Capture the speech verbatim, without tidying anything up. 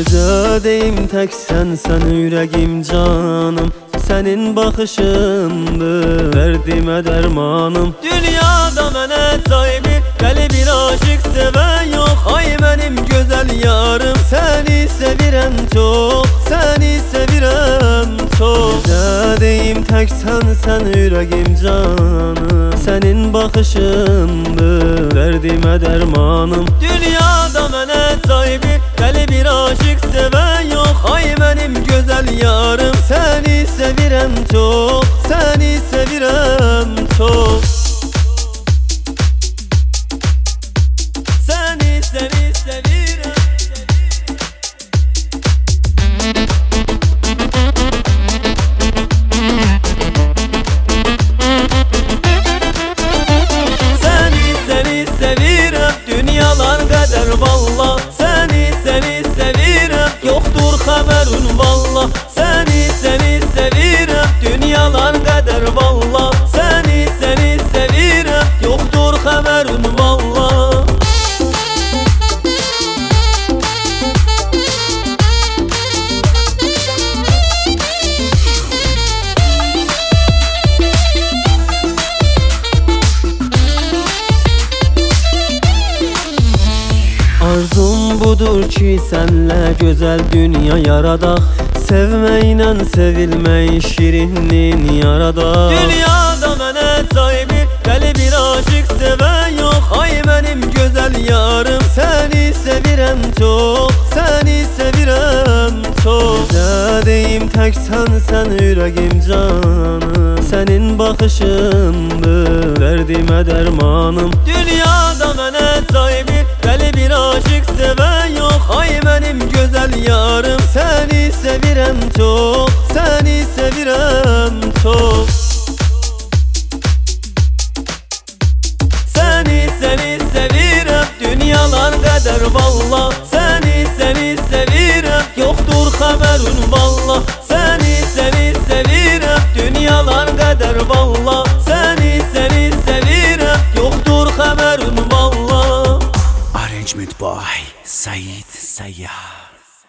Necə deyim tək sənsən ürəgim canım, sənin baxışındır dərdimə dərmanım. Dünyada mənə sahibi dəli bir aşıq sevən yox. Ay mənim gözəl yarım, səni sevirəm çox, səni sevirəm çox. Necə deyim tək sənsən ürəgim canım, sənin baxışındır dərdimə dərmanım. Dünyada mənə sahibi dəli bir aşıq sevən yox. Ay mənim gözəl yarım, səni sevirəm çox, səni sevirəm çox. Səni, səni sevirəm. Səni, səni sevirəm, dünyalar qədər valla. Səni, səni sevirəm, yoxdur xəbərin valla. Səni, səni sevirəm, dünyalar qədər valla. Səni, səni sevirəm, yoxdur xəbərin valla. Arzum budur ki sənlə gözəl dünya yaradaq, sevməklə sevilmək şirinliyin yaradaq. Dünyada mənə sahibi dəli bir aşıq sevən yox. Ay mənim gözəl yarım, səni sevirəm çox, səni sevirəm çox. Necə deyim tək sənsən ürəgim canım, sənin baxışındır dərdimə dərmanım. Dünyada mənə sahibi dəli bir aşıq sevən yox. Ay mənim gözəl yarım, səni sevirəm çox, səni sevirəm çox. Səni, səni sevirəm, dünyalar qədər valla. Səni, səni sevirəm, yoxdur xəbərin valla. Səni, səni sevirəm, dünyalar qədər valla. Səni, səni sevirəm, yoxdur xəbərin valla. Arrangement by Said Sayyar.